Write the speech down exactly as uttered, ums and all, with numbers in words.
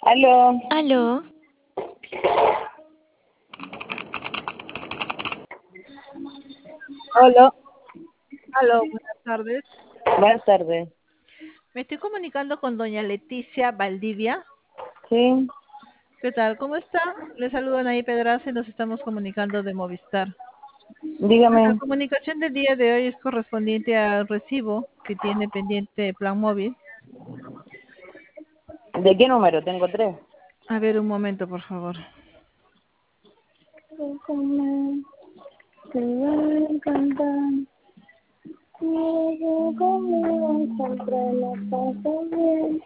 Aló, Aló, Hola, aló, buenas tardes. buenas tardes. Me estoy comunicando con doña Leticia Valdivia. Sí, ¿Qué tal? ¿Cómo está? Le saludan ahí Pedraza y nos estamos comunicando de Movistar. La dígame, comunicación del día de hoy es correspondiente al recibo que tiene pendiente Plan Móvil. ¿de qué número? Tengo tres. A ver, un momento, por favor. Te va a encantar. Conmigo, conmigo, siempre la paso bien.